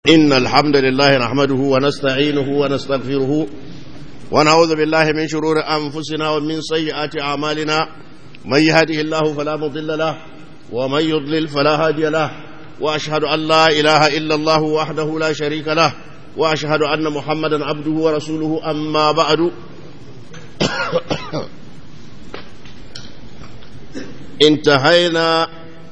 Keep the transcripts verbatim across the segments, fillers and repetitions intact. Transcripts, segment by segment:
إن الحمد لله نحمده ونستعينه ونستغفره ونعوذ بالله من شرور أنفسنا ومن سيئات أعمالنا من يهده الله فلا مضل له ومن يضلل فلا هادي له وأشهد أن لا إله إلا الله وحده لا شريك له وأشهد أن محمدا عبده ورسوله أما بعد انتهينا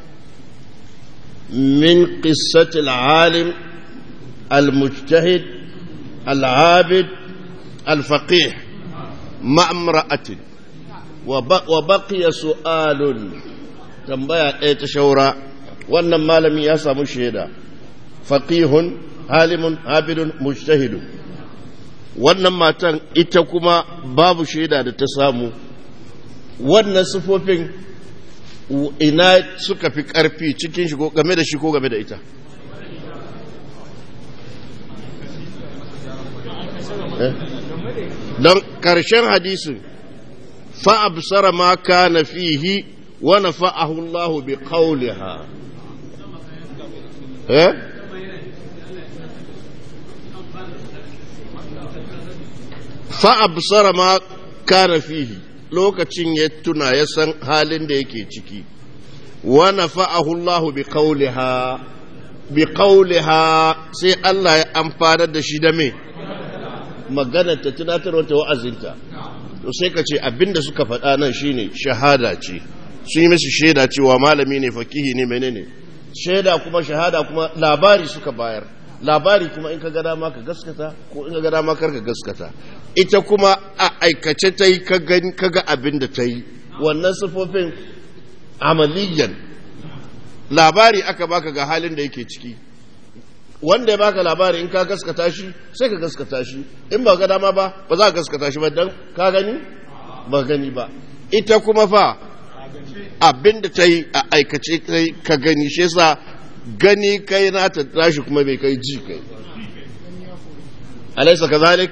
من قصة العالم المجتهد العابد الفقيه مع امرأة وبقي سؤال تنبيه ايه تشورا wannan malami ya samu shaida faqihun alimun abidun mujtahidun wannan matan ita kuma babu shaida da ta samu wannan sifofin ina suka fi karfi cikin shi ko game da shi ko game da ita don ƙarshen hadisin fa'absara ma kana fihi wa nafa'ahu Allah bi qawliha eh fa'absara ma kana fihi lokacin ya tuna ya san halin da yake ciki wa nafa'ahu Allah bi qawliha bi qawliha sai Allah ya amfana da shi da me maganar ta tunatarwa ta wa'azinta to sai ka ce abinda suka faɗa nan shine shahada ce sun yi mishi shaida cewa malami ne fakihi ne menene shaida kuma shahada kuma labari suka bayar labari kuma in ka ga dama ka gaskata ko in ka ga dama kar ka gaskata ita kuma a aikace ta yi ka ga abinda ta yi wannan sifofin amaliyan labari aka baka ga halin da yake ciki wanda ya baka labari in ka gaskata shi sai ka gaskata shi in ba ga dama ba ba za ka gaskata shi ba dan ka gani ba gani ba ita kuma fa abinda ta yi a aikace kai ka gani shi yasa gani kai na ta tashi kuma bai kai ji kai alaysa kazalik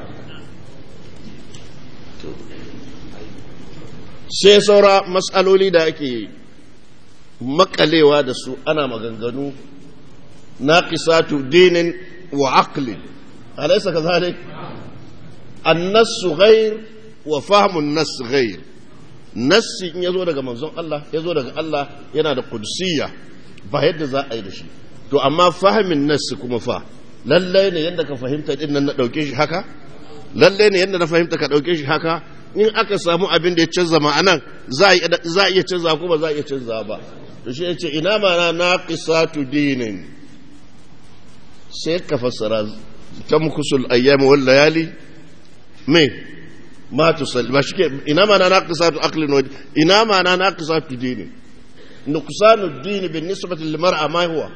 sai saura mas'aloli da ake makalewa da su ana maganganu ناقصات دين وعقل أليس كذلك النص غير وفهم النص غير نص يزو daga manzon Allah yazo daga Allah yana da qudusiyya ba yadda za a yi da shi to amma fahimin nass kuma fa lalle ne yanda ka fahimta din nan na dauke shi haka lalle ne yanda na fahimta ka dauke shi haka in aka samu abin da ya canza ma'anan za a iya canza ko ba za a iya canza ba to shi yace ina ma naqisatu dinin sai ka fassara ta mukusul ayyami wal layali me ma tusal ba shike ina ma na naqisatu aqlin wa ina ma na naqisatu dini nuqsanu din bin nisbati lil mar'a ma huwa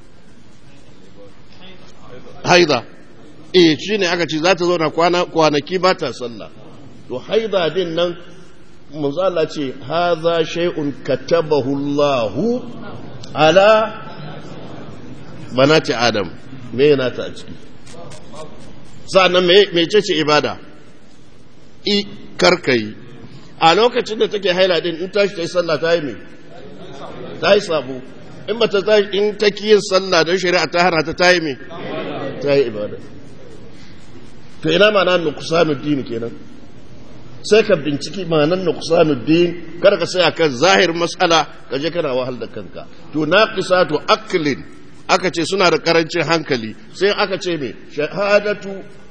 haida eh shine aka ce za ta zo na kwana kwanaki ba ta sallah to haida din nan manzo Allah ce hadha shay'un katabahu Allahu ala banati adam me yana ta a ciki sa'annan me ce ce ibada i karkai a lokacin da take haila din in tashi ta yi sallah ta yi me ta yi sabo in ba ta tashi in ta ki yin sallah don shari'a ta hana ta ta yi me ta yi ibada to ina ma nan nuqsanud din kenan sai ka binciki ma'anan nuqsanud din kada ka sai akan zahir mas'ala ka je kana wahal da kanka to naqisatu aqlin aka ce suna da karancin hankali sai aka ce mai shahadatu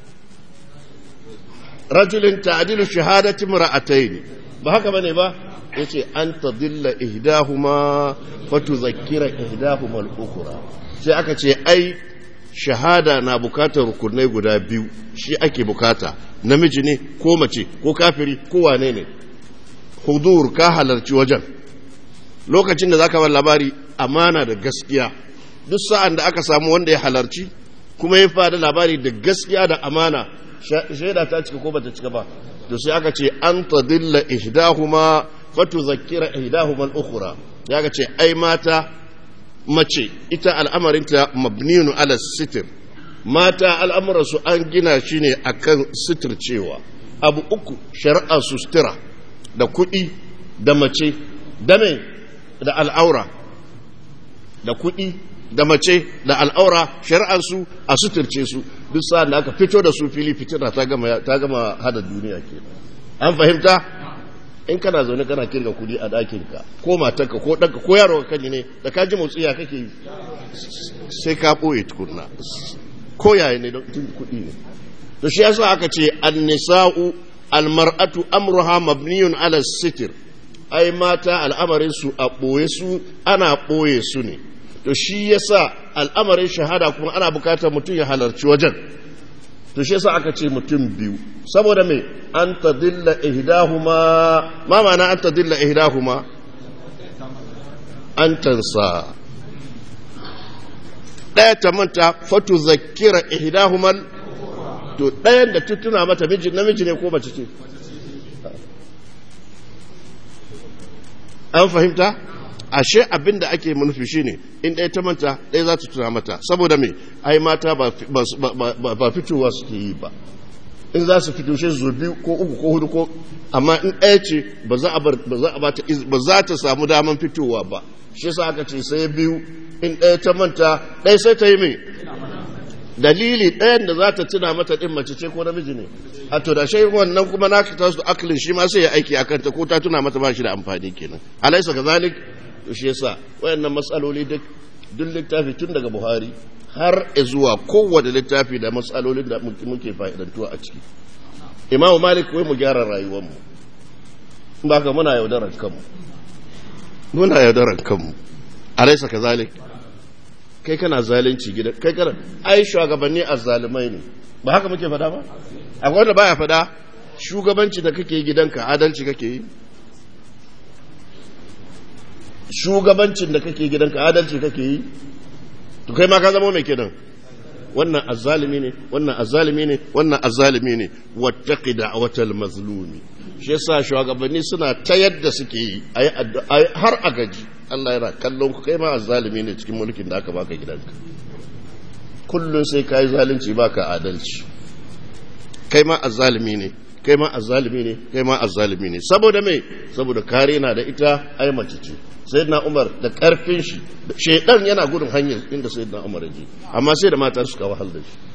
rajulin ta'dilu shahadati mar'atayn ba haka bane ba yace an tadilla ihdahuma fatuzakkira ihdahuma al-ukhra sai aka ce ai shahada na bukatar rukunai guda biyu shi ake bukata namiji ne ko mace ko kafiri ko wane ne hudur ka halarci wajen lokacin da zaka bar labari amana da gaskiya duk sa'an da aka samu wanda ya halarci kuma ya fada labari da gaskiya da amana shaida ta cika ko bata cika ba to sai aka ce an tadilla ihdahuma fatuzakkira ihdahuma al-ukhra ya ga ce ai mata mace ita al'amarinta mabniyun ala sitr mata al'amuran su an gina shi ne akan sitr cewa abu uku shari'a sustira da kuɗi da mace da me da al'aura da kuɗi da mace da al'aura shari'arsu a suturce su duk sa'an da aka fito da su fili fitina ta gama ta gama hada duniya ke an fahimta in kana zaune kana kirga kudi a ɗakinka ko matarka ko ɗanka ko yaro ka kaji ne da ka ji motsi ya kake yi sai ka ɓoye tukunna ko yaya ne don kuɗi ne to shi yasa aka ce an-nisa'u al-mar'atu amruha mabniyun ala sitir ai mata al'amarin su a ɓoye su ana ɓoye su ne to shi yasa al'amarin shahada kuma ana bukatar mutum ya halarci wajen to shi yasa aka ce mutum biyu saboda me an tadilla ihdahuma ma ma'ana an tadilla ihdahuma an tansa daya ta manta fatu zakira ihdahuma to dayan da tutuna mata miji namiji ne ko mace ce an fahimta ashe abin da ake manufi shine in ɗaya ta manta ɗaya za ta tuna mata saboda me ai mata ba fitowa suke yi ba in za su fito shi zo biyu ko uku ko hudu ko amma in ɗaya ce ba za a bata ba za ta samu daman fitowa ba shi yasa aka ce sai biyu in ɗaya ta manta ɗaya sai ta yi me dalili ɗayan da za ta tuna mata ɗin mace ce ko namiji ne a to da shai wannan kuma na ka tasu aklin shi ma sai ya aiki akan ta ko ta tuna mata ba shi da amfani kenan alaisa kazalik to shi yasa wayannan matsaloli duk duk littafi tun daga Buhari har zuwa kowanne littafi da matsalolin da muke fa'idantuwa a ciki Imam Malik wai mu gyara rayuwar mu ba ka muna yaudaran kanmu muna yaudaran kanmu alaisa kazalik kai kana zalunci gida kai kana ai shugabanni azzalimai ne ba haka muke fada ba akwai wanda baya fada shugabanci da kake gidanka adalci kake yi shugabancin da kake gidanka adalci kake yi to kai ma ka zama mai kenan wannan azzalimi ne wannan azzalimi ne wannan azzalimi ne wattaqi da'watal mazlumi shi yasa shugabanni suna ta yadda suke yi har a gaji Allah yana kallon ku kai ma azzalimi ne cikin mulkin da aka baka gidanka kullun sai kai zalunci baka adalci kai ma azzalimi ne kai ma azzalimi ne kai ma azzalimi ne saboda me saboda kare na da ita ai mace ce sayyidina Umar da karfin shi shedan yana gudun hanyar inda sayyidina Umar yake amma sai da mata suka wahal da shi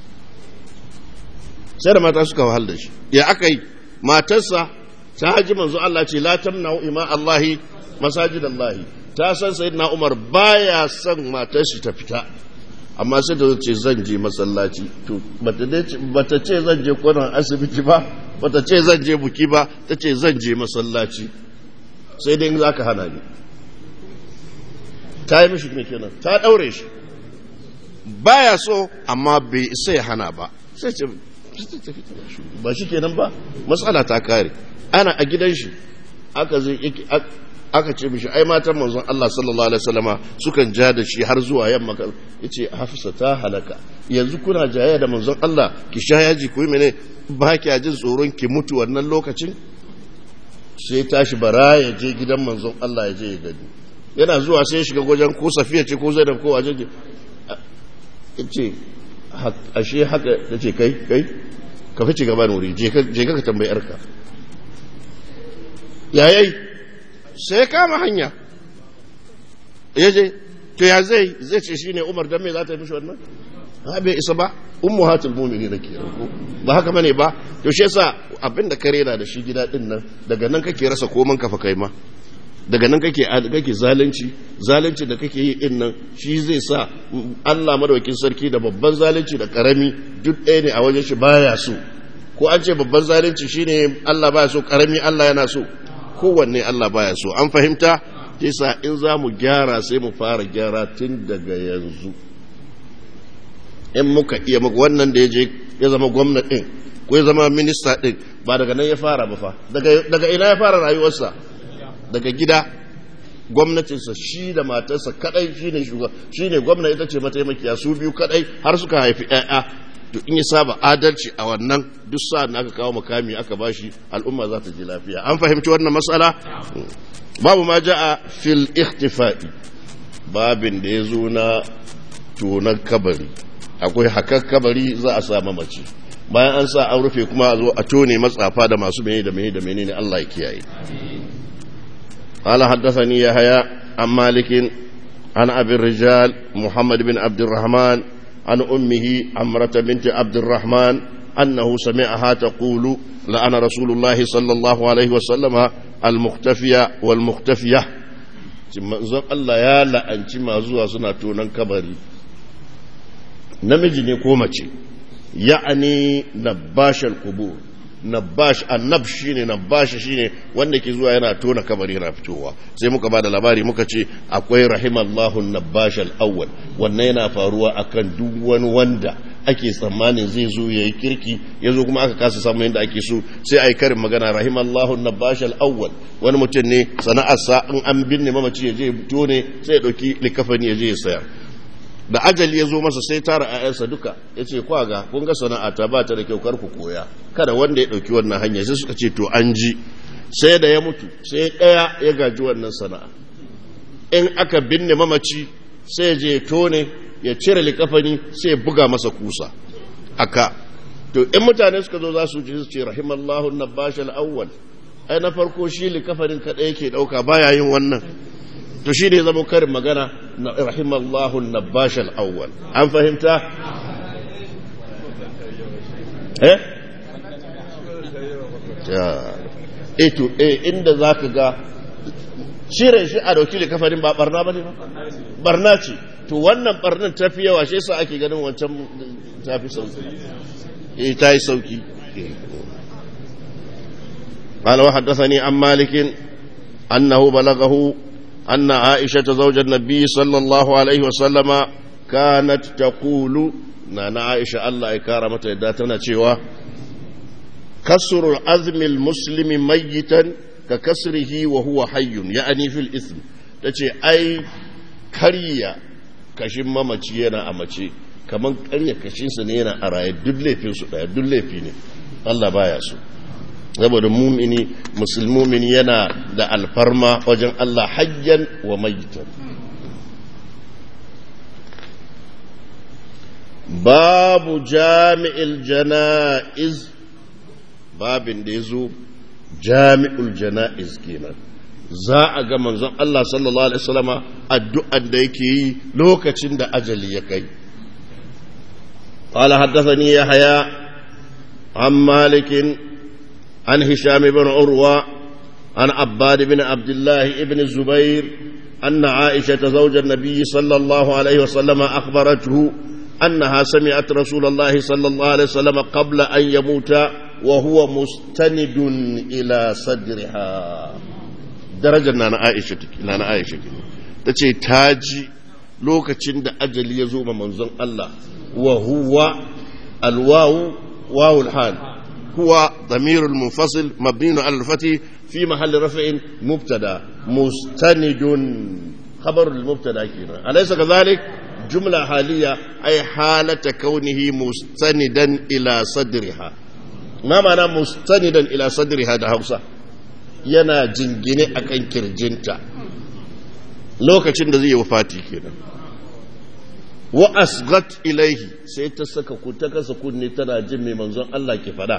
sai da mata suka wahal da shi ya akai matarsa ta haji manzo Allah ce la tamna'u ima Allahi masajidallahi ta san sayyidina Umar baya son matar shi ta fita amma sai da ce zan je masallaci to bata ce zan je kwanan asibiti ba bata ce zan je buki ba ta ce zan je masallaci sai dai za ka hana ni ta yi mishi ne kenan ta daure shi baya so amma bai isa ya hana ba sai ce ba shi kenan ba matsala ta kare ana a gidan shi aka zai aka ce mishi ai matan manzon Allah sallallahu alaihi wasallama sukan ja da shi har zuwa yamma yace Hafsa ta halaka yanzu kuna jayayya da manzon Allah ki sha yaji ko mene ba ki jin tsoron ki mutu wannan lokacin sai tashi bara ya je gidan manzon Allah ya je ya gani yana zuwa sai ya shiga gojen ko Safiya ce ko Zainab ko waje yace ashe haka tace kai kai ka fice gaba wuri je ka je ka tambayi yarka yayi sai kama hanya ya je to ya zai zai ce shine Umar dan me za ta yi mishi wannan ha bai isa ba ummuhatul mu'minin da ke ko ba haka bane ba to shi yasa abinda kare na da shi gida din nan daga nan kake rasa koman kafa kai ma daga nan kake kake zalunci zalunci da kake yi din nan shi zai sa Allah madaukakin sarki da babban zalunci da karami duk ɗaya ne a wajen shi baya so ko an ce babban zalunci shine Allah baya so karami Allah yana so kowanne Allah baya so an fahimta yasa in za mu gyara sai mu fara gyara tun daga yanzu in muka iya muku wannan da ya je ya zama gwamna ɗin ko ya zama minista ɗin ba daga nan ya fara ba fa daga ina ya fara rayuwarsa daga gida gwamnatinsa shi da matarsa kadai shine shugaba shine gwamna ita ce mataimakiya su biyu kadai har suka haifi ƴaƴa to in ya saba adalci a wannan duk sa'an da aka kawo makami aka bashi al'umma za ta ji lafiya an fahimci wannan matsala babu ma ja'a fil ikhtifa'i babin da ya zo na tonan kabari akwai hakan kabari za a sa mamaci bayan an sa an rufe kuma a zo a tone matsafa da masu mene da mene da mene ne Allah ya kiyaye قال حدثني يحيى عن مالك عن أبي الرجال محمد بن عبد الرحمن عن أمه عمرة بنت عبد الرحمن أنه سمعها تقول لعن رسول الله صلى الله عليه وسلم المختفية والمختفية الله يا لأنت ما زوا سنة كبري نمجي نقومتي يعني نباش القبور nabash annab shine nabash shine wanda ke zuwa yana tona kabari yana fitowa sai muka bada labari muka ce akwai rahimallahu nabash al-awwal wannan yana faruwa akan duk wani wanda ake tsammanin zai zo yayi kirki yazo kuma aka kasa samu yanda ake so sai ai karin magana rahimallahu nabash al-awwal wani mutum ne sana'ar sa in an binne mamaci ya je tone sai ya dauki likafani ya je ya sayar da ajali ya zo masa sai tara ayansa duka ya ce kwaga kun ga sana'a ta ba ta da kyau karku koya kada wanda ya ɗauki wannan hanya sai suka ce to an ji sai da ya mutu sai ɗaya ya gaji wannan sana'a in aka binne mamaci sai je tone ya cire likafani sai ya buga masa kusa aka to in mutane suka zo za su ji su ce rahimallahu nabash al-awwal ai na farko shi likafanin kaɗai yake ɗauka baya yin wannan to shi ne zama karin magana na rahimallahu nabash al-awwal an fahimta eh ya eto eh inda zaka ga cire shi a dauki likafarin ba barna bane ba barna ce to wannan barnan tafi yawa shi yasa ake ganin wancan tafi sauki eh tayi sauki قال وحدثني عن مالك أنه بلغه أن عائشة زوج النبي صلى الله عليه وسلم كانت تقول نانا عائشة الله إكارمة يداتنا تشيوا كسر العظم المسلم ميتا ككسره وهو حي يعني في الإثم تشي أي كريا كشم مامتينا أمتي كمان كريا كشين سنينا أرأي دلي في سؤال دلي فيني الله بايسو saboda mumini musulmumini yana da alfarma wajen Allah hayyan wa maitan babu jami'il janaiz babin da yazo jami'ul janaiz kenan za a ga manzon Allah sallallahu alaihi wasallama addu'ar da yake yi lokacin da ajali ya kai qala haddathani yahya an malikin عن هشام بن عروة عن عباد بن عبد الله بن الزبير أن عائشة زوج النبي صلى الله عليه وسلم أخبرته أنها سمعت رسول الله صلى الله عليه وسلم قبل أن يموت وهو مستند إلى صدرها درجة نانا عائشة نانا عائشة تشي تاجي لوكتشن دا أجل يزوم منزل الله وهو الواو واو الحال هو ضمير المنفصل مبني على الفتح في محل رفع مبتدا مستند خبر المبتدا كده أليس كذلك جملة حالية أي حالة كونه مستندا إلى صدرها ما معنى مستندا إلى صدرها ده هوسا yana jingine akan kirjinta lokacin da zai yi wafati kenan wa asghat ilaihi sai ta saka ku ta kasa kunne tana jin mai manzon Allah ke fada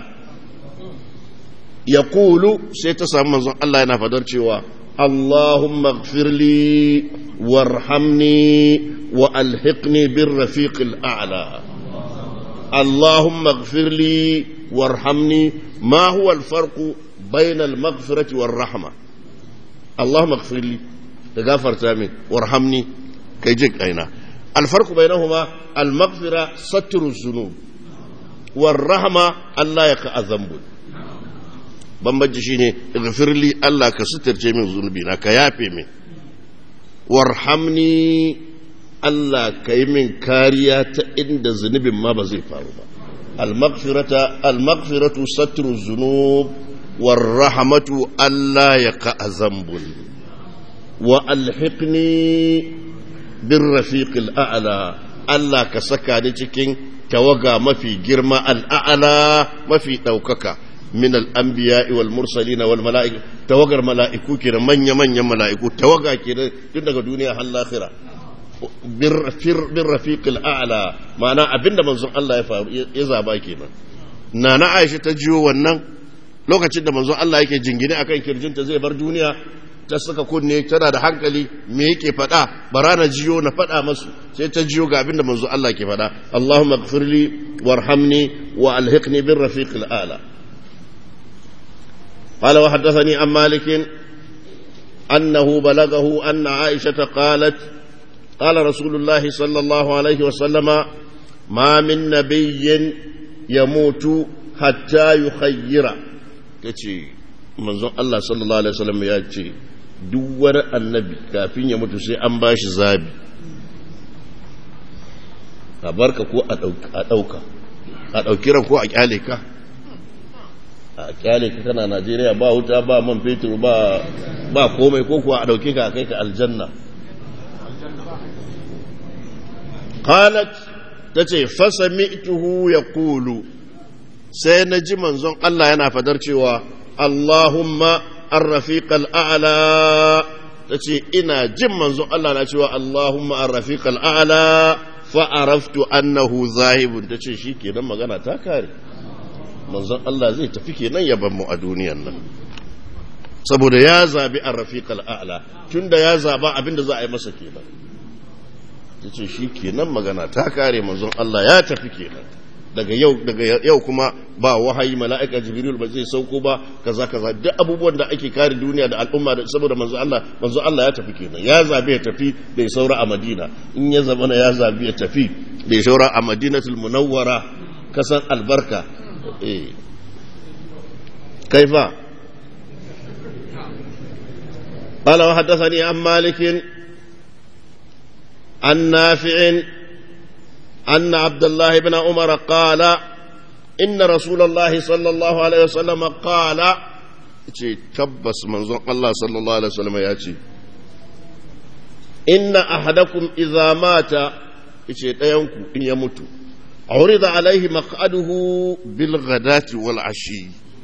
yaqulu sai ta samu manzon Allah yana fadar cewa Allahumma ighfirli warhamni wa alhiqni birrafiqil a'la Allahumma ighfirli warhamni ma huwa alfarqu bayna almaghfirati warrahma Allahumma ighfirli تغفرت من وارحمني كي جيك أين الفرق بينهما المغفرة ستر الذنوب والرحمة الله يقع الذنب بمجي شيني اغفر لي الله كستر شيء من ذنوبنا كيافي من وارحمني الله كي من كاريات عند ذنب ما بزي فاروما المغفرة المغفرة ستر الذنوب والرحمة الله يقع الذنب وألحقني بالرفيق الأعلى الله كسكا cikin tawaga mafi girma al'a'la mafi daukaka min al-anbiya'i wal mursalin wal mala'ik tawagar mala'iku kenan manya manyan mala'iku tawaga kenan tun daga duniya har lahira bir rafiq al-a'la ma'ana abinda manzon Allah ya faru ya zaba kenan nana Aisha ta jiyo wannan lokacin da manzon Allah yake jingine akan kirjinta zai bar duniya ta saka kunne tana da hankali me yake faɗa bara na jiyo na faɗa masu sai ta jiyo ga abinda manzo Allah ke faɗa Allahumma ighfirli warhamni wa alhiqni bir rafiqil a'la qala wa haddathani an malik annahu balaghahu anna aisha qalat qala rasulullah sallallahu alaihi wa sallama ma min nabiyyin yamutu hatta yukhayyira tace manzon Allah sallallahu alaihi wasallam ya ce duk wani annabi kafin ya mutu sai an bashi zabi a barka ko a dauka a dauki ran ko a kyale ka a kyale ka kana Najeriya ba wuta ba man fetur ba ba komai ko kuwa a dauke ka kai ka aljanna qalat tace fasami'tuhu yaqulu sai naji manzon Allah yana fadar cewa Allahumma ar-rafiq al-a'la tace ina jin manzon Allah na cewa Allahumma ar-rafiq al-a'la fa araftu annahu zahibun tace shikenan magana ta kare manzon Allah zai tafi kenan ya ban mu a duniyan nan saboda ya zabi ar-rafiq al-a'la tunda ya zaba abinda za a yi masa kenan tace shikenan magana ta kare manzon Allah ya tafi kenan daga yau daga yau kuma ba wahayi mala'ika jibril ba zai sauko ba kaza kaza duk abubuwan da ake kare duniya da al'umma da saboda manzo Allah manzo Allah ya tafi kenan ya zabe ya tafi da ya saura a Madina in ya zama ya zabe ya tafi da ya saura a Madinatul Munawwara kasan albarka eh kaifa qala wa hadathani an malik an nafi' أن عبد الله بن عمر قال إن رسول الله صلى الله عليه وسلم قال تبس منظر الله صلى الله عليه وسلم ياتي إن أحدكم إذا مات ɗayanku in ya mutu عرض عليه مقعده بالغداة والعشي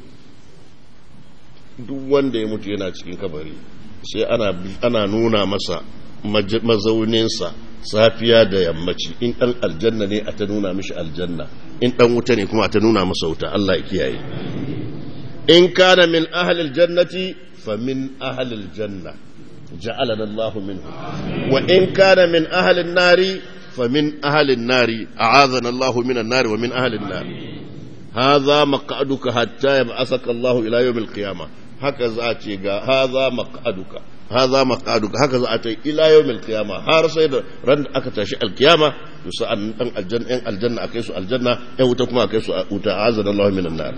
duk wanda ya mutu yana cikin kabari sai ana ana nuna masa mazauninsa safiya da yammaci in ɗan aljanna ne a ta nuna mishi aljanna in ɗan wuta ne kuma a ta nuna masa wuta Allah ya kiyaye in kana min ahlil jannati fa min ahlil janna ja'alana Allahu minhu wa in kana min ahlin nari fa min ahlin nari a'adhana Allahu minan nari wa min ahlin nari hadha maq'aduka hatta yab'athaka Allahu ila yawmil qiyamah haka za a ce ga hadha maq'aduka هذا مقعدك هكذا أتي إلى يوم القيامة هار سيد رند أكتشي القيامة يسأل أن الجنة أن الجنة أكيسو الجنة أن وتكما أكيسو وتعاذنا الله من النار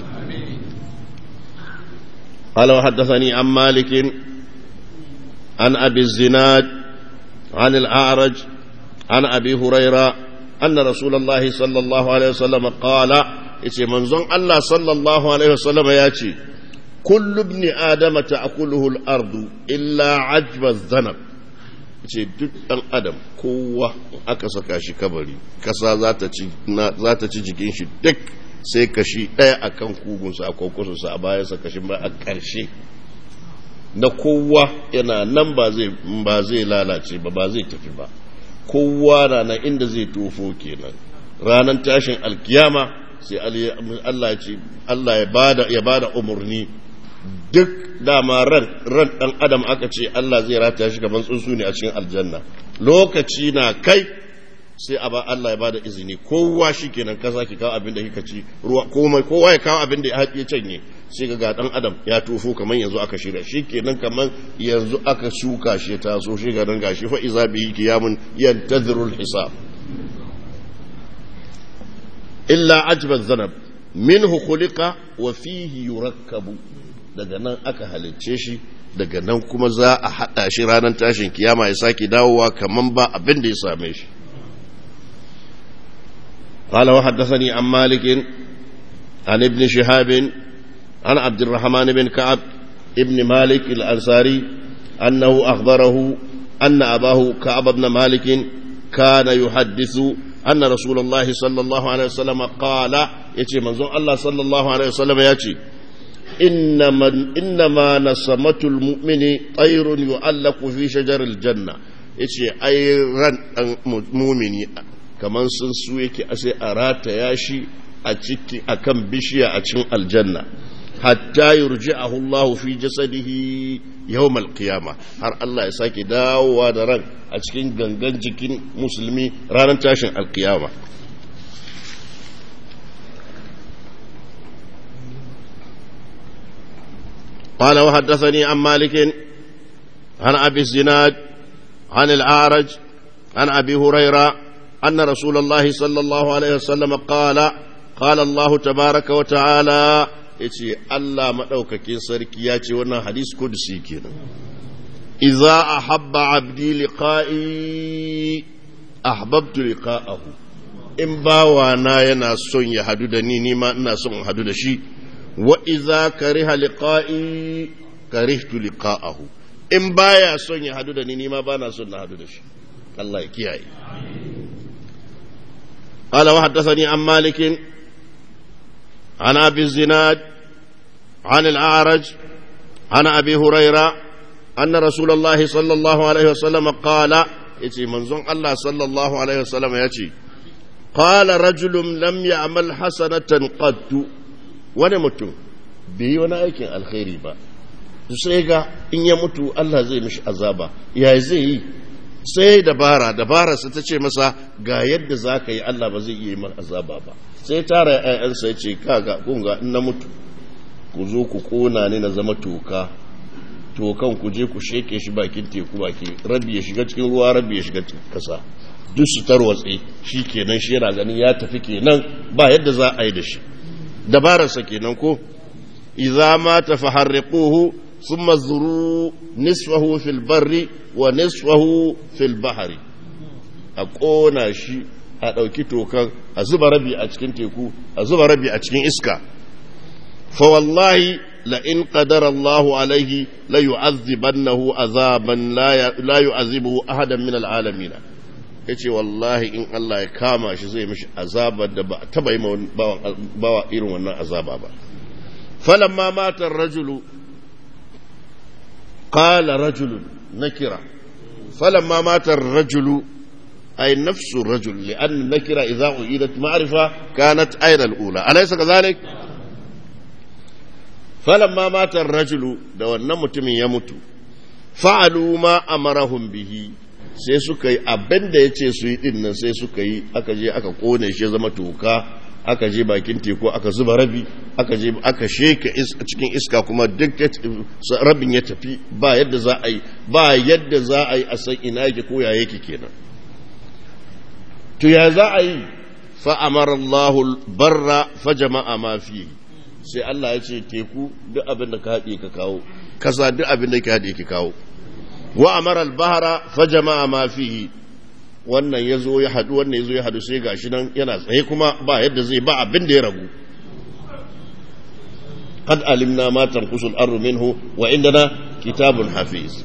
قال وحدثني عن مالك عن أبي الزناد عن الأعرج عن أبي هريرة أن رسول الله صلى الله عليه وسلم قال إتي منزون الله صلى الله عليه وسلم ياتي كل ابن آدم تأكله الأرض إلا عجب الذنب ce duk ɗan adam kowa aka saka shi kabari kasa za ta ci jikin shi duk sai kashi ɗaya a kan kugunsa a kwakwasonsa a bayansa kashin ba a ƙarshe na kowa yana nan ba zai lalace ba ba zai tafi ba kowa na nan inda zai tofo kenan ranar tashin alkiyama sai Allah ya bada umarni duk dama ran ran dan adam aka ce Allah zai rataya shi gaban tsuntsu ne a cikin aljanna lokaci na kai sai a ba Allah ya bada izini kowa shikenan ka saki kawo abin da kika ci ruwa komai kowa ya kawo abin da ya canye sai ga dan adam ya tofo kaman yanzu aka shirya shikenan kaman yanzu aka shuka shi ta so shi ga dan gashi fa iza bi kiyamun yantazirul hisab illa ajba zanab minhu khuliqa wa fihi yurakkabu daga nan aka halicce shi daga nan kuma za a hada shi ranar tashin kiyama ya sake dawowa kaman ba abin da ya same shi قال وحدثني عن مالك عن ابن شهاب عن عبد الرحمن بن كعب ابن مالك الأنصاري أنه أخبره أن أباه كعب بن مالك كان يحدث أن رسول الله صلى الله عليه وسلم قال يتي منظر الله صلى الله عليه وسلم يتي إنما, إنما نسمة المؤمن طير يعلق في شجر الجنة يتي أي رن مؤمني kamar sun su yake sai a rataya shi a ciki akan bishiya a cikin aljanna hatta yurji'ahu Allah fi jasadihi yawm al-qiyama har Allah ya sake dawowa da ran a cikin gangan jikin musulmi ranar tashin al-qiyama. قال وحدثني عن مالك عن أبي الزناد عن الأعرج عن أبي هريرة أن رسول الله صلى الله عليه وسلم قال قال الله تبارك وتعالى إتي الله مدوككين سركياتي وانا حديث قدسي كنا إذا أحب عبدي لقائي أحببت لقاءه إن باوانا ينا سن يحددني نما إنا سن يحدد شي وإذا كره لقائي كرهت لقاءه إن بايا سن يحددني نما بانا سن يحدد شي الله يكيعي. قال وحدثني عن مالك عن أبي الزناد عن الأعرج عن أبي هريرة أن رسول الله صلى الله عليه وسلم قال يتي منزون الله صلى الله عليه وسلم يتي قال رجل لم يعمل حسنة قد ونمت به ونأيك الخير با سيغا إن يموت الله زي مش عذابا يا زي sai dabara dabara su ta ce masa ga yadda za ka yi Allah ba zai iya mar azaba ba sai tara ‘ya'yansa ya ce kaga kunga in na mutu ku zo ku kona ni na zama toka tokan ku je ku sheke shi bakin teku baki rabi ya shiga cikin ruwa rabi ya shiga cikin kasa duk su tarwatse shi kenan shi yana ganin ya tafi kenan ba yadda za a yi da shi dabararsa kenan ko idza ma tafaharriquhu ثم الزروا نصفه في البر ونصفه في البحر أقونا شيء أدوكي توكا أزب ربي أتكين تيكو أزب ربي أتكين إسكا فوالله لئن قدر الله عليه ليعذبنه عذابا لا يعذبه أحدا من العالمين yace wallahi in Allah ya kama shi zai mishi azabar da ba taba yi bawa irin wannan azaba ba. Falamma mata ar-rajulu قال رجل نكرة فلما مات الرجل أي نفس الرجل لأن النكرة إذا أعيدت معرفة كانت أين الأولى أليس كذلك؟ فلما مات الرجل دو النمت من يموت فعلوا ما أمرهم به sai suka yi abin da ya ce su yi ɗin nan sai suka yi aka je aka kone shi zama toka aka je bakin teku aka zuba rabi aka je aka sheke cikin iska kuma duk rabin ya tafi ba yadda za a yi ba yadda za a yi a san ina yake ko ya yake kenan to ya za a yi fa amara Allahu barra fa jama'a ma fi sai Allah ya ce teku duk abin da ka haɗe ka kawo kasa duk abin da ka haɗe ka kawo wa amara al-bahra fa jama'a ma fihi wannan ya zo ya haɗu wannan ya zo ya haɗu sai gashi nan yana tsaye kuma ba yadda zai ba abin da ya ragu qad alimna ma tanqusul ardu minhu wa indana kitabun hafiz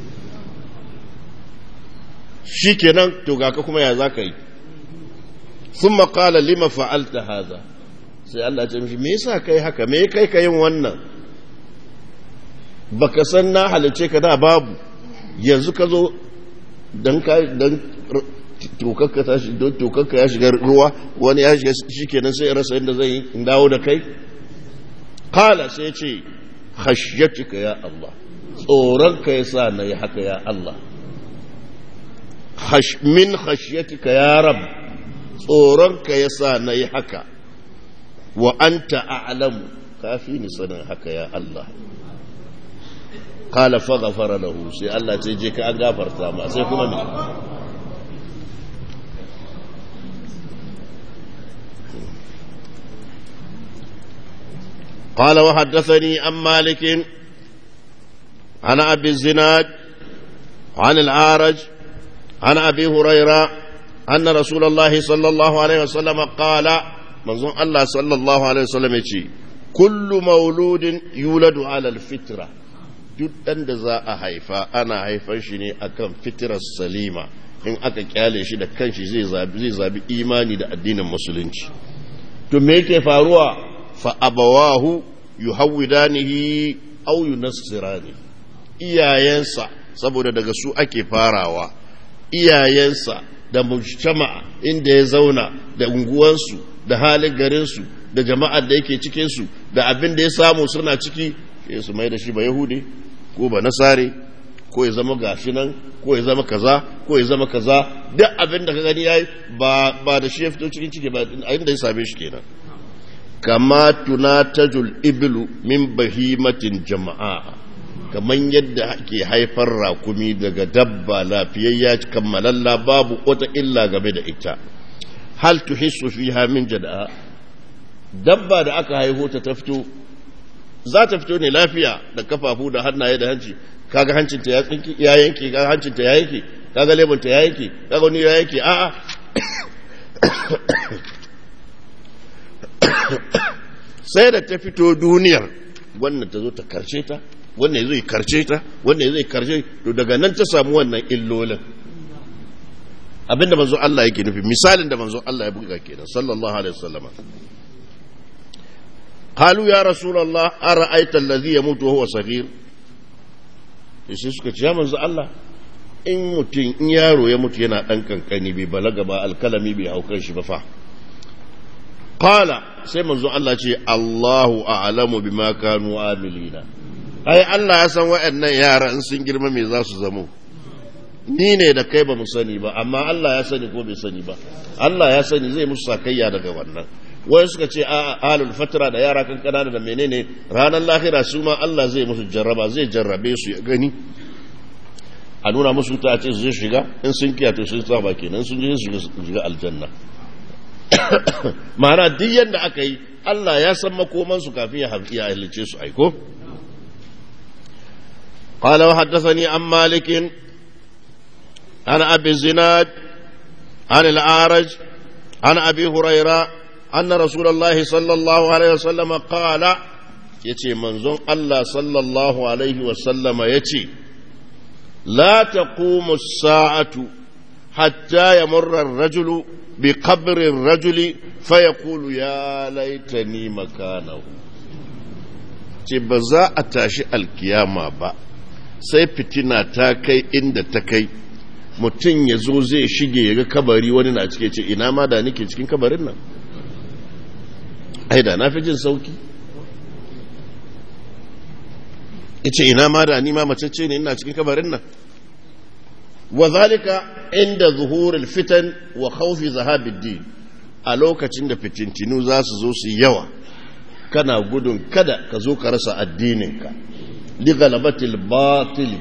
shikenan to ga ka kuma ya zaka yi thumma qala lima fa'alta hadha sai Allah ya ce mishi me yasa kai haka me kai ka yin wannan baka san na halice ka da babu yanzu ka zo dan ka dan tokakka ta shi don tokakka ya shiga ruwa wani ya shiga shi kenan sai rasa yadda zai yi in dawo da kai kala sai ce khashyatika ya Allah tsoronka ya sa na yi haka ya Allah min khashyatika ya rab tsoronka ya sa na yi haka wa anta a'lamu kafi ni sanin haka ya Allah kala fa ghafara lahu sai Allah ce je ka an gafarta ma sai kuma me قال وحدثني عن مالك عن أبي الزناد عن الأعرج عن أبي هريرة أن رسول الله صلى الله عليه وسلم قال منظوم الله صلى الله عليه وسلم يقول كل مولود يولد على الفطرة duk ɗan da za a haifa ana haifan shi ne akan fitirar salima in aka kyale shi da kanshi zai zabi imani da addinin musulunci to me yake faruwa fa abawahu yuhawidanihi aw yunassirani iyayensa saboda daga su ake farawa iyayensa da mujtama'a inda ya zauna da unguwansu da halin garinsu da jama'ar da yake cikinsu da abin da ya samu suna ciki sai su mai da shi ba yahudi ko ba nasare ko ya zama gashi nan ko ya zama kaza ko ya zama kaza duk abin da ka gani yayi ba ba da shi ya fito cikin ciki ba inda ya same shi kenan kama tunatajul iblu min bahimatin jama'a kaman yadda ke haifar rakumi daga dabba lafiyayya kammalalla babu wata illa game da ita hal tuhissu fiha min jada'a dabba da aka haihu ta ta fito za ta fito ne lafiya da kafafu da hannaye da hanci kaga hancinta ya tsinki ya yanke kaga hancinta ya yanke kaga lebanta ya yanke kaga wani ya yanke a'a sai da ta fito duniyar wannan ta zo ta karce ta wannan zai karce ta wannan zai karce to daga nan ta samu wannan illolin abinda manzo Allah yake nufi misalin da manzo Allah ya buga kenan sallallahu alaihi wasallam qalu ya rasulullah ara'aita alladhi yamutu wa huwa saghir sai suka ce ya manzo Allah in mutum in yaro ya mutu yana dan kankani bai balaga ba alkalami bai haukan shi ba fa qala sai manzo Allah ce Allahu a'lamu bima kanu amilina ai Allah ya san waɗannan yara in sun girma me za su zamo ni ne da kai ba mu sani ba amma Allah ya sani ko bai sani ba Allah ya sani zai musu sakayya daga wannan wai suka ce a alul fatra da yara kan kanana da menene ranar lahira su ma Allah zai musu jarraba zai jarrabe su ya gani a nuna musu ta ce su shiga in sun kiyaye sun saba kenan sun je su shiga aljanna ma'ana duk yanda aka yi Allah ya san makoman su kafin ya halice su aiko قال وحدثني عن مالك عن أبي الزناد عن الأعرج عن أبي هريرة أن رسول الله صلى الله عليه وسلم قال يتي منزون الله صلى الله عليه وسلم يتي لا تقوم الساعة حتى يمر الرجل بقبر الرجل فيقول يا ليتني مكانه تبزا أتاشي القيامة با sai fitina ta kai inda ta kai mutum ya zo zai shige ya ga kabari wani na cike ce ina ma da nake cikin kabarin nan ai da na fi jin sauki yace ina ma da ni ma macece ne ina cikin kabarin nan wa zalika inda zuhurul fitan wa khawfi zahabid din a lokacin da fitintinu za su zo su yawa kana gudun kada ka zo ka rasa addininka لغلبة الباطل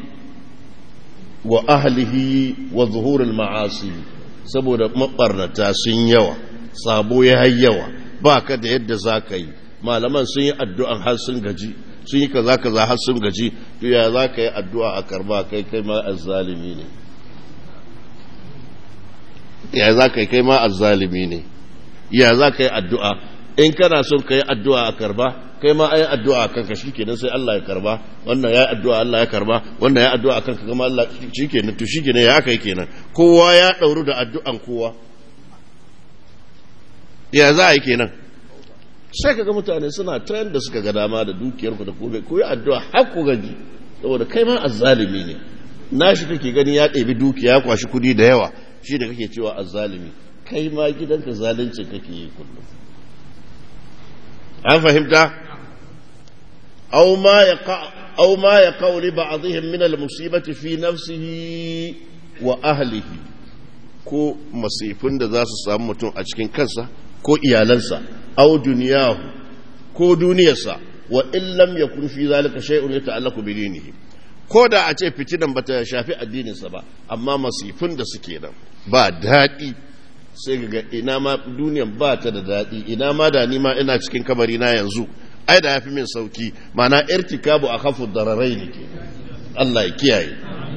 وأهله وظهور المعاصي saboda mabarnata sun yawa sabo ya yawa ba ka da yadda za ka yi malaman sun yi addu'an har sun gaji sun yi kaza kaza har sun gaji to ya za ka yi addu'a a karba kai kai ma azzalimi ne ya za ka yi kai ma azzalimi ne ya za ka yi addu'a in kana son ka yi addu'a a karba kai ma ayi addu'a kanka shikenan sai Allah ya karba wannan yayi addu'a Allah ya karba wannan yayi addu'a kanka kuma Allah shikenan to shikenan ya aka yi kenan kowa ya dauru da addu'an kowa ya za a yi kenan sai kaga mutane suna trend da suka ga dama da dukiyar ku da kobe ko yi addu'a har ku gaji saboda kai ma azzalimi ne nashi kake gani ya ɗebi dukiya ya kwashi kudi da yawa shi da kake cewa azzalimi kai ma gidanka zalunci kake yi kullum an fahimta أو ما يقع أو ما يقع لبعضهم من المصيبة في نفسه وأهله ko masifin da za su samu mutum a cikin kansa ko iyalansa aw duniyahu ko duniyarsa wa in lam yakun fi zalika shay'un yata'allaqu bi dinihi ko da a ce fitinan bata shafi addininsa ba amma masifin da suke nan ba daɗi sai ga ina ma duniyan ba ta da daɗi ina ma da ni ma ina cikin kabari na yanzu ai da yafi min sauki mana irtikabu akhafu dararain ke Allah ya kiyaye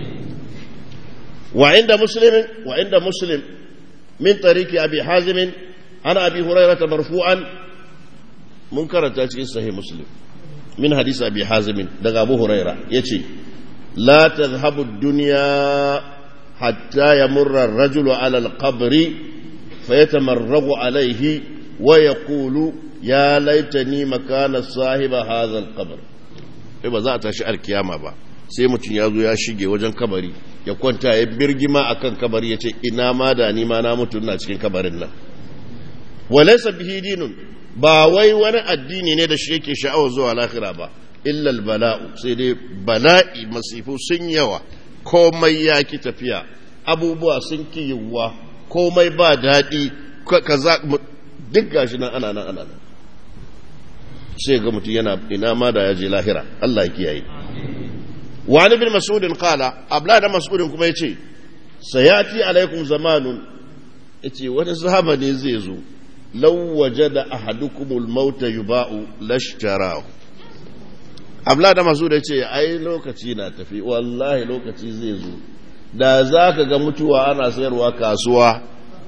wa inda muslim wa inda muslim min tariqi abi hazim ana abi hurairah marfu'an mun karanta cikin sahih muslim min hadisi abi hazim daga abu hurairah yace la tadhhabu ad-dunya hatta yamurra ar-rajulu 'ala al-qabri fayatamarragu alayhi wa yaqulu ya laitani makana sahiba hadha al-qabr sai ba za a tashi alkiyama ba sai mutum ya zo ya shige wajen kabari ya kwanta ya birgima akan kabari ya ce ina ma da ni ma na mutu ina cikin kabarin nan walaysa bihi dinun ba wai wani addini ne da shi yake sha'awar zuwa lahira ba illa albala'u sai dai bala'i masifu sun yawa komai ya ki tafiya abubuwa sun ki yiwuwa komai ba daɗi kaza duk gashi nan ana nan ana nan sai ga mutum yana ina ma da ya je lahira Allah ya kiyaye wani bin mas'udin qala abla da mas'udin kuma yace sayati alaikum zamanun yace wani zamani zai zo law wajada ahadukumul mauta yuba'u lashtarahu abla da mas'ud yace ai lokaci na tafi wallahi lokaci zai zo da zaka ga mutuwa ana sayarwa kasuwa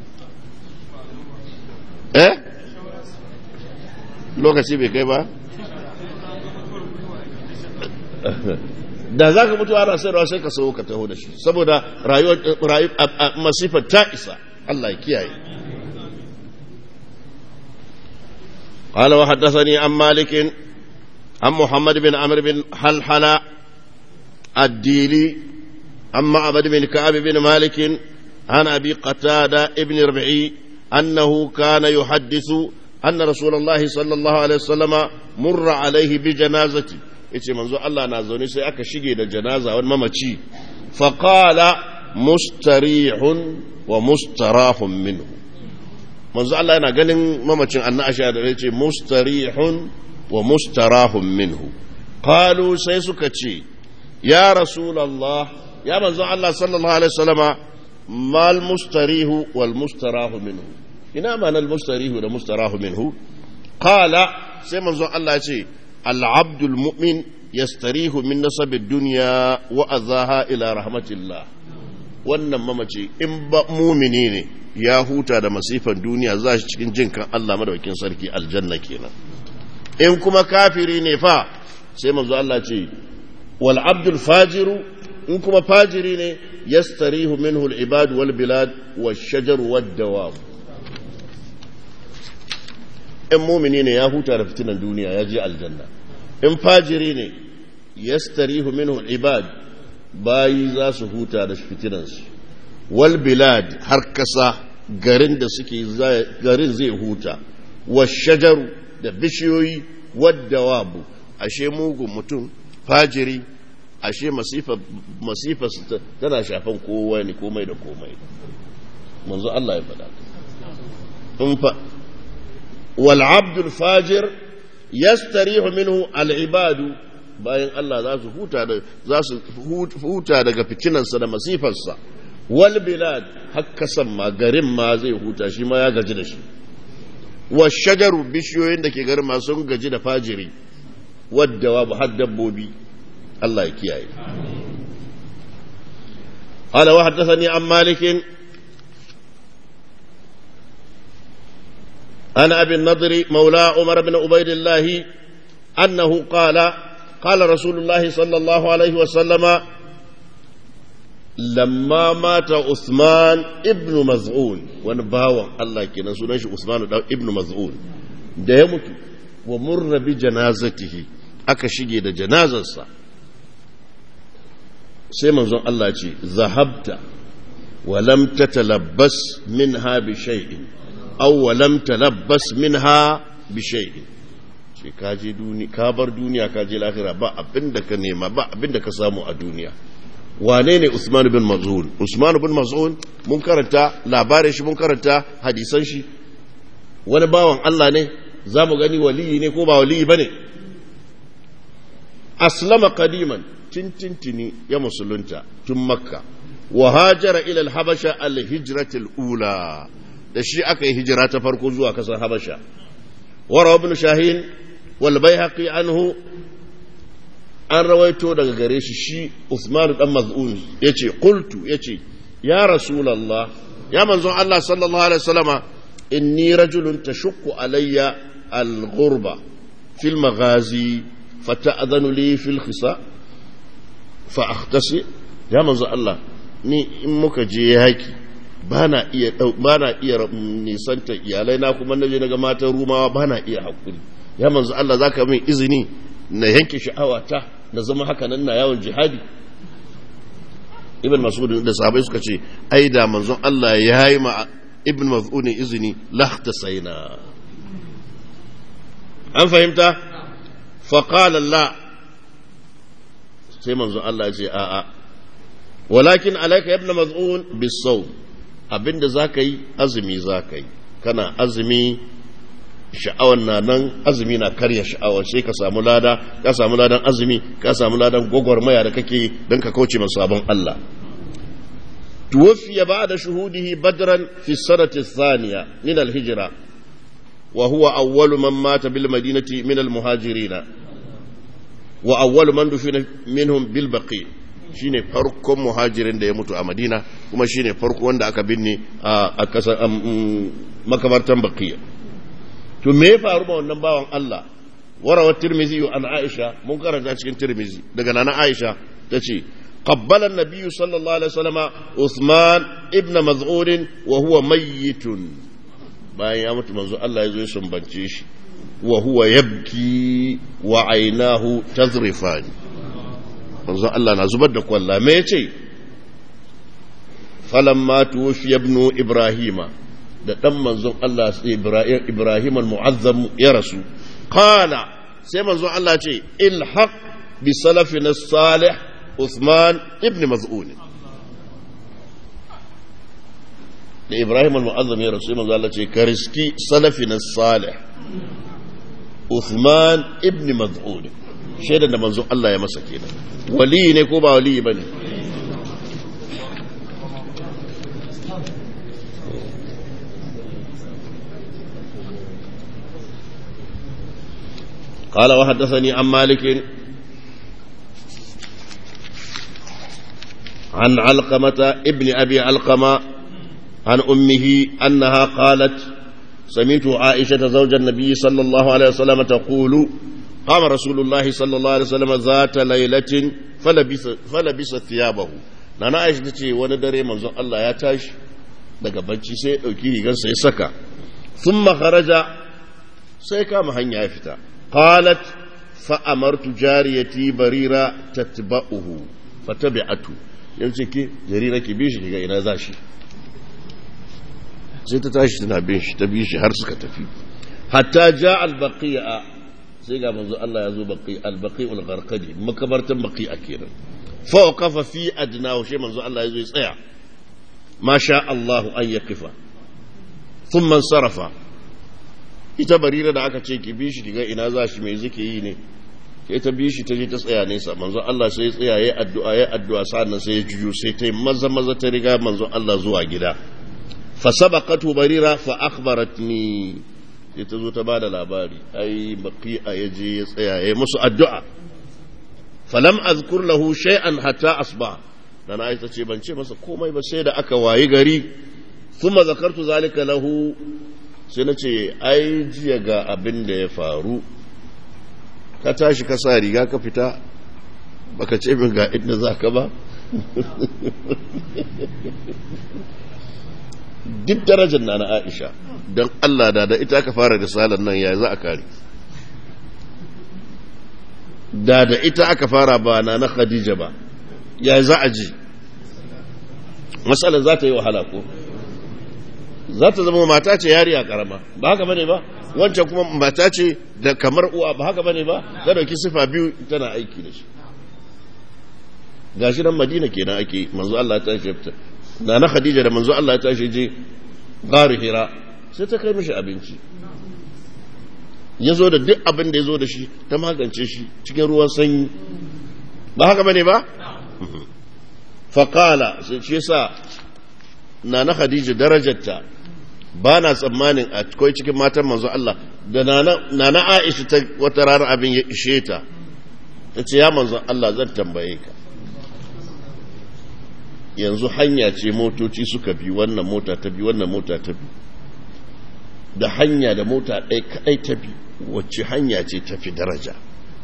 eh lokaci bai kai ba da za ka mutu ana sayarwa sai ka sau ka taho da shi saboda rayuwar masifar ta isa Allah ya kiyaye قال وحدثني عن مالك عن محمد بن عمرو بن حلحلة الديلي عن معبد بن كعب بن مالك عن أبي قتادة ابن ربعي أنه كان يحدث أن رسول الله صلى الله عليه وسلم مر عليه بجنازة yace manzo Allah na zaune sai aka shige da janaza wani mamaci faqala mustarihun wa mustarahun minhu manzo Allah yana ganin mamacin annasha da yace mustarihun wa mustarahun minhu qalu sai suka ce ya rasulullah ya manzo Allah sallallahu alaihi wasallama mal mustarihu wal mustarahu minhu ina ma al mustarihu da mustarahu minhu qala sai manzo Allah ce العبد المؤمن يستريح من نصب الدنيا وأذاها إلى رحمة الله wannan mamaci in ba mumini ne ya huta da masifan duniya za shi cikin jin kan Allah madaukakin sarki aljanna kenan in kuma kafiri ne fa sai manzo Allah ce wal abdul fajiru in kuma fajiri ne yastarihu minhu al ibad wal bilad wash shajar wad dawab in mumini ne ya huta da fitinan duniya ya je aljanna in fajiri ne yastarihu minhu al-ibad bayi za su huta da fitinansu wal bilad har kasa garin da suke garin zai huta washajaru da bishiyoyi waddawabu ashe mugun mutum fajiri ashe masifa masifa tana shafan kowa ne komai da komai manzo Allah ya faɗa in fa والعبد الفاجر يستريح منه العباد bayan Allah za su huta da za su huta daga fitinansa da masifarsa wal bilad hakka samma garin ma zai huta shi ma ya gaji da shi washajaru bishiyoyin da ke garin ma sun gaji da fajiri wadda wa har dabbobi Allah ya kiyaye qala wa haddathani an malikin عن أبي النضر مولى عمر بن عبيد الله أنه قال قال رسول الله صلى الله عليه وسلم لما مات عثمان ابن مزعون ونباوة الله كنا سنش عثمان ابن مزعون ده يموت ومر بجنازته أكشجي ده جنازة سيما زون الله يقول ذهبت ولم تتلبس منها بشيء أو ولم تلبس منها بشيء shi ka je duniya ka bar duniya ka je lahira ba abinda ka nema ba abinda ka samu a duniya wane ne Usman bin Maz'un Usman bin Maz'un mun karanta labarin shi mun karanta hadisan shi wani bawan Allah ne zamu gani waliyi ne ko ba waliyi bane aslama qadiman tintintini ya musulunta tun makka wa hajara ila al-habasha al-hijratul ula da shi aka yi hijira ta farko zuwa kasar habasha wara ibn shahin wal bayhaqi anhu an rawaito daga gare shi shi Usman dan Maz'un yace qultu yace ya rasulullah ya manzon Allah sallallahu alaihi wasallama inni rajulun tashqu alayya al-ghurba fi al-maghazi fata'adhanu li fi al-khisa fa akhtasi ya manzon Allah ni in muka je yaki bana iya bana iya nisanta iyalai na kuma naje daga matan rumawa bana iya hakuri ya manzon Allah zaka min izini na yanke sha'awata na zama haka nan na yawon jihadi ibn mas'ud da sahabbai suka ce ai da manzon Allah yayi ma ibn maz'un izini lahtasaina an fahimta fa qala la sai manzo Allah ya ce a a walakin alayka ibn maz'un bis-sawm abinda zaka yi azumi zaka yi kana azumi sha'awar na nan azumi na karya sha'awar sai ka samu lada ka samu ladan azumi ka samu ladan gwagwarmaya da kake don ka kauce masu sabon Allah tuwafiya ba da shuhudihi badran fi sanati thaniya min al-hijra wa huwa awwalu man mata bil madinati min al-muhajirina wa awwalu man dufina minhum bil baqi shine farkon muhajirin da ya mutu a Madina kuma shine farko wanda aka binne a kasar makabartan baqiya to me ya faru ba wannan bawan Allah warawa tirmizi an Aisha mun karanta cikin tirmizi daga nana Aisha tace qabbala an-nabiy sallallahu alaihi wasallama Uthman ibn Maz'un wa huwa mayyitun bayan ya mutu manzo Allah ya zo ya sumbance shi wa huwa yabki wa aynahu tazrifan manzo Allah na zubar da kwalla me yace falamma tuwfiya ibn Ibrahima da ɗan manzon Allah Ibrahim al-Mu'azzam ya rasu. Kala sai manzon Allah ce, ilhaq bi salafina salih Uthman ibn Maz'un. Da Ibrahim al-Mu'azzam ya rasu, manzon Allah ce, ka riski salafina salih Uthman ibn Maz'un. Shaidan da manzon Allah ya masa kenan. Wali ne ko ba wali ba ne? قال وحدثني عن مالك عن علقمة ابن أبي علقمة عن أمه أنها قالت سمعت عائشة زوج النبي صلى الله عليه وسلم تقول قام رسول الله صلى الله عليه وسلم ذات ليلة فلبس, فلبس ثيابه نانا عائشة تقول وندري منظر الله ياتاش daga bacci sai ya dauki rigarsa ya saka thumma kharaja sai kama hanya ya fita قالت فأمرت جاريتي بريرة تتبعه فتبعته yace ke jarira ki bi shi kiga ina zashi sai ta tashi tana bin shi ta bi shi har suka tafi hatta jaa al-baqi'a sai ga manzo Allah ya zo baqi al-baqi'ul gharqadi makabartan baqi'a kenan fa waqafa fi adnahu shi manzo Allah ya zo ya tsaya ma sha Allah an yaqifa thumma sarafa ita barira da aka ce ki bi shi diga ina za shi mai zuke yi ne sai ta bi shi ta je ta tsaya nesa manzo Allah sai ya tsaya yayi addu'a yayi addu'a sannan sai ya juyo sai ta maza maza ta riga manzo Allah zuwa gida fa sabaqatu barira fa akhbaratni sai ta zo ta bada labari ai baqi'a yaje ya tsaya yayi musu addu'a falam azkur lahu shay'an hatta asba dan ai ta ce ban ce masa komai ba sai da aka wayi gari thumma zakartu zalika lahu sai na ce ai jiya ga abin da ya faru ka tashi ka sa riga ka fita baka ce min ga inda za ka ba duk darajar na na Aisha don Allah da da ita aka fara risalar nan ya za a kare da da ita aka fara ba na na Khadija ba ya za a ji matsalar za ta yi wahala ko za ta zama mata ce yariya karama ba haka bane ba wancan kuma mata ce da kamar uwa ba haka bane ba ta dauki sifa biyu tana aiki da shi gashi nan Madina kenan ake manzo Allah ta tashi fita na na Khadija da manzo Allah ta tashi je gari Hira sai ta kai mishi abinci yazo da duk abin da yazo da shi ta magance shi cikin ruwan sanyi ba haka bane ba fa qala sai shi yasa na na Khadija darajarta ba na tsammanin a koi cikin matan manzo Allah da na na Aisha ta wata rana abin ya ishe ta ta ce ya manzo Allah zan tambaye ka yanzu hanya ce motoci suka bi wannan mota ta bi wannan mota ta bi da hanya da mota ɗaya kaɗai ta bi wacce hanya ce ta fi daraja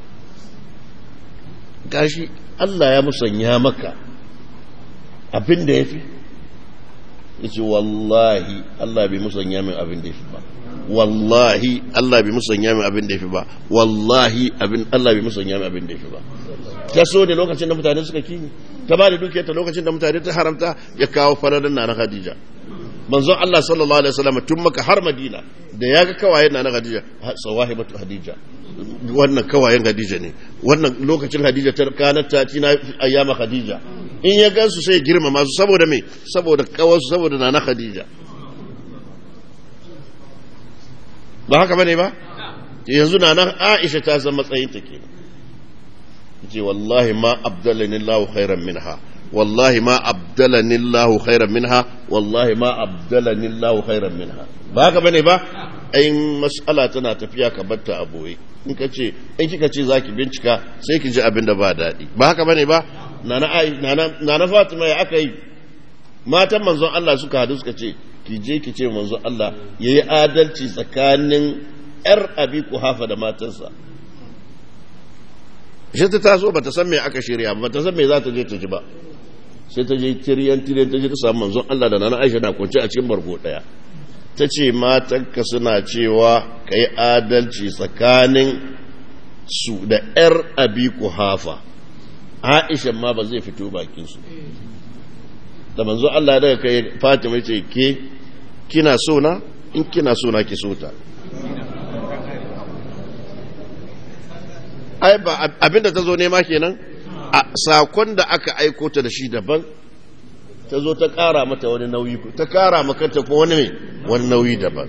gashi Allah ya musanya maka abin da ya fi yace wallahi Allah bai musanya min abin da yafi ba wallahi Allah bai musanya min abin da yafi ba wallahi abin Allah bai musanya min abin da yafi ba ta so ne lokacin da mutane suka kini ta ba da dukiyar ta lokacin da mutane ta haramta ya kawo falalan na Khadija manzon Allah sallallahu alaihi wasallam tun maka har Madina da yaga kawayen na Khadija sawahibatu Khadija wannan kawayen Khadija ne wannan lokacin Khadija ta kanat ta tina ayyama Khadija in ya gansu sai girmama su saboda me saboda kawarsu saboda nana Khadija ba haka bane ba yanzu nana Aisha ta san matsayin ta kenan ce wallahi ma abdalani Allahu khairan minha wallahi ma abdalani Allahu khairan minha wallahi ma abdalani Allahu khairan minha ba haka bane ba ayin mas'ala tana tafiya ka batta a boye in ka ce in kika ce zaki bincika sai ki ji abin da ba daɗi ba haka bane ba nana nana nana Fatima ya aka yi matan manzon Allah suka hadu suka ce ki je ki ce manzon Allah yayi adalci tsakanin yar Abi Kuhafa da matansa shi ta taso ba ta san me aka shirya ba ta san me za ta je ta ji ba sai ta je tiriyan tiriyan ta je ta samu manzon Allah da nana Aisha na kwance a cikin barko daya ta ce matanka suna cewa ka yi adalci tsakanin su da ‘yar Abi Kuhafa Aisha ma ba zai fito bakinsu da manzo Allah daga kai Fatima ce ke kina so na in kina so na ki so ta ai ba abinda ta zo nema kenan a sakon da aka aiko ta da shi daban ta zo ta kara mata wani nauyi ta kara makanta ko wani mai wani nauyi daban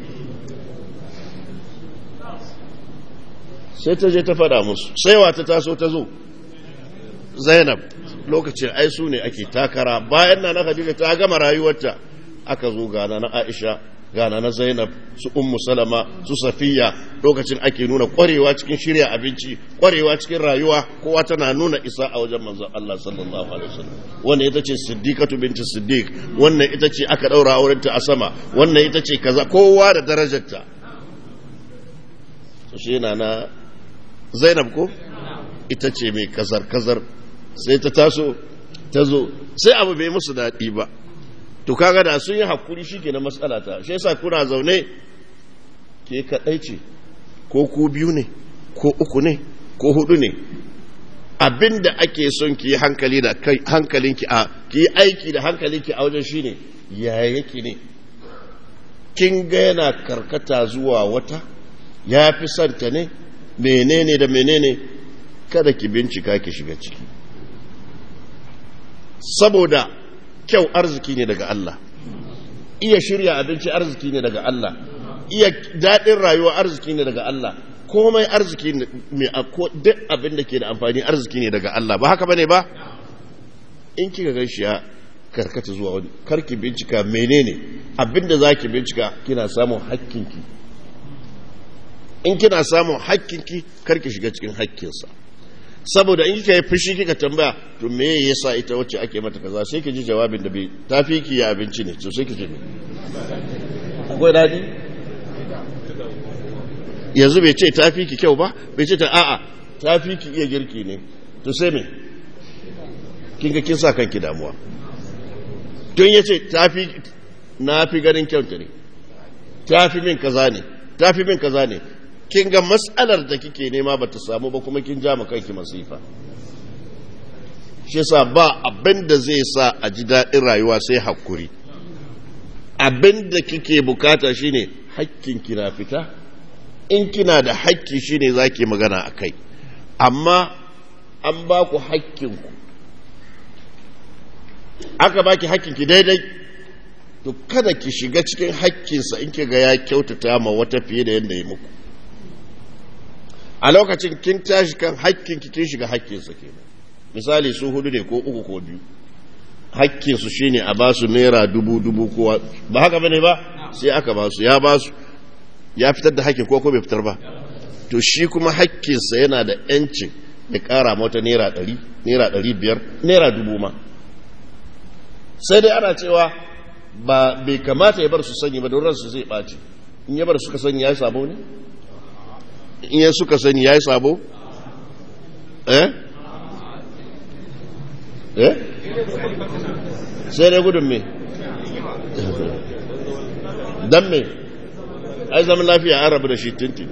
sai ta je ta fada musu sai wata taso ta zo Zainab lokacin ai su ne ake takara bayan na na Khadija ta gama rayuwarta aka zo gana na Aisha gana na Zainab su Ummu Salama su Safiya lokacin ake nuna kwarewa cikin shirya abinci kwarewa cikin rayuwa kowa tana nuna isa a wajen manzon Allah sallallahu alaihi wasallam wannan ita ce Siddiqatu binti Siddiq wannan ita ce aka daura aurenta a sama wannan ita ce kaza kowa da darajarta to shi na na Zainab ko ita ce mai kazar kazar sai ta taso ta zo sai abu bai musu daɗi ba to kaga da sun yi hakuri shike na matsala ta shi yasa kuna zaune ke kadai ce ko ku biyu ne ko uku ne ko hudu ne abinda ake son ki hankali da hankalinki a ki aiki da hankalinki a wajen shine yaya yake ne kin ga yana karkata zuwa wata ya fi santa ne menene da menene kada ki bincika ki shiga ciki saboda kyau arziki ne daga Allah iya shirya abinci arziki ne daga Allah iya daɗin rayuwa arziki ne daga Allah komai arziki ne mai duk abin da ke da amfani arziki ne daga Allah ba haka bane ba in kika gan shi ya karkata zuwa wani karki bincika menene abin da zaki bincika kina samun hakkinki in kina samun hakkinki karki shiga cikin hakkinsa saboda in kika yi fushi kika tambaya to me yasa ita wacce ake mata kaza sai ki ji jawabin da bai tafi ki ya abinci ne to sai ki ji akwai dadi yanzu bai ce tafi ki kyau ba bai ce ta a'a tafi ki iya girki ne to sai me kin ga kin sa kanki damuwa to in yace tafi na fi ganin kyauta ne tafi min kaza ne tafi min kaza ne kin ga matsalar da kike nema ba ta samu ba kuma kin ja kanki masifa shi yasa ba abin da zai sa a ji daɗin rayuwa sai hakuri abin da kike bukata shine hakkin kina fita in kina da hakki shine zaki magana akai amma an ba ku hakkinku aka baki hakkinki daidai to kada ki shiga cikin hakkinsa in ki ga ya kyautata ma wata fiye da yadda ya muku a lokacin kin tashi kan hakkinki kin shiga hakkinsa kenan misali su hudu ne ko uku ko biyu hakkinsu shine a ba su naira dubu dubu kowa ba haka bane ba sai aka ba su ya ba su ya fitar da hakkin ko ko bai fitar ba to shi kuma hakkinsa yana da yancin ya kara mata naira ɗari naira ɗari biyar naira dubu ma sai dai ana cewa ba bai kamata ya bar su sanyi ba don ransu zai ɓaci in ya bar suka sanyi ya yi sabo ne in ya suka sani ya yi sabo? eh? eh? sai dai gudun me? don me? ai zaman lafiya an rabu da shi tintini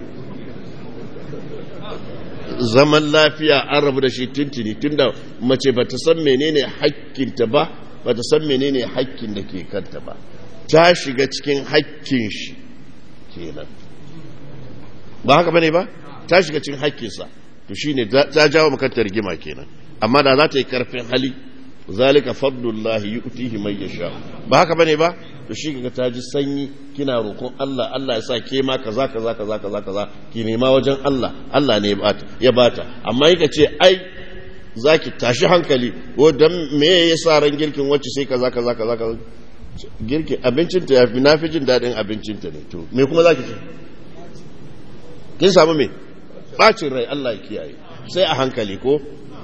zaman lafiya an rabu da shi tintini tunda mace ba ta san menene hakkinta ba ba ta san menene hakkin da ke kanta ba ta shiga cikin hakkin shi kenan ba haka bane ba ta shiga cikin hakkinsa to shine ta jawo maka targima kenan amma da za ta yi karfin hali zalika fadlullahi yu'tihi man yasha ba haka bane ba to shi kaga ta ji sanyi kina roƙon Allah Allah ya sa ke ma kaza kaza kaza kaza kaza ki nema wajen Allah Allah ne ya bata ya bata amma yake ce ai zaki tashi hankali ko dan me yasa ran girkin wacce sai kaza kaza kaza kaza girki abincin ta yafi nafi jin dadin abincin ta ne to me kuma zaki ce kin samu me bacin rai Allah ya kiyaye sai a hankali ko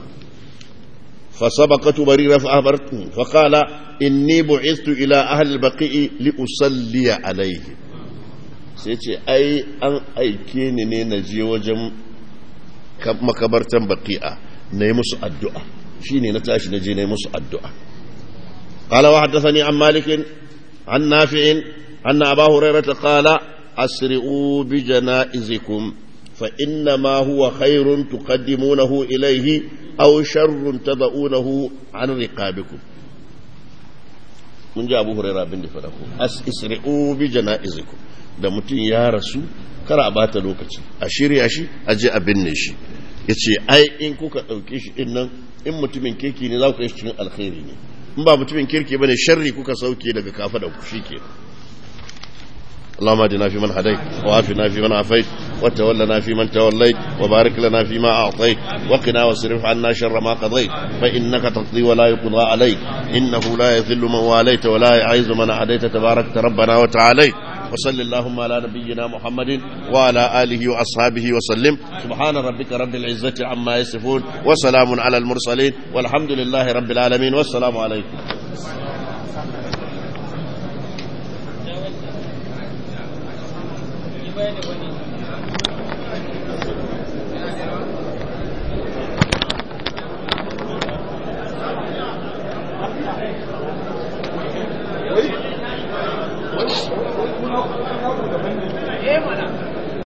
فسبقت بريرة فأخبرته فقال إني بعثت إلى أهل البقيع لأصلي عليه سيتي أي أن أيكيني نجي وجم مكبرة بقيعة نيمس الدعاء شيني نتاش نجي نيمس الدعاء قال وحدثني عن مالك عن نافع أن أبا هريرة قال أسرعوا بجنائزكم فإنما هو خير تقدمونه إليه أو شر تضعونه عن رقابكم من جاء أبو هريرة بن فلكم أسرعوا بجنائزكم da mutum ya rasu kar a bata lokaci a shirya shi a je a binne shi yace ai in kuka dauke shi din nan in mutumin kirki ne za ku kai shi cikin alkhairi ne in ba mutumin kirki bane sharri kuka sauke daga kafa da ku shikenan اللهم اهدنا فيمن هديت وعافنا فيمن عافيت وتولنا فيمن توليت وبارك لنا فيما أعطيت وقنا واصرف عنا شر ما قضيت فإنك تقضي ولا يقضى عليك إنه لا يذل من واليت ولا يعز من عاديت تبارك ربنا وتعاليت وصل اللهم على نبينا محمد وعلى آله وأصحابه وسلم سبحان ربك رب العزة عما يصفون وسلام على المرسلين والحمد لله رب العالمين والسلام عليكم. Wani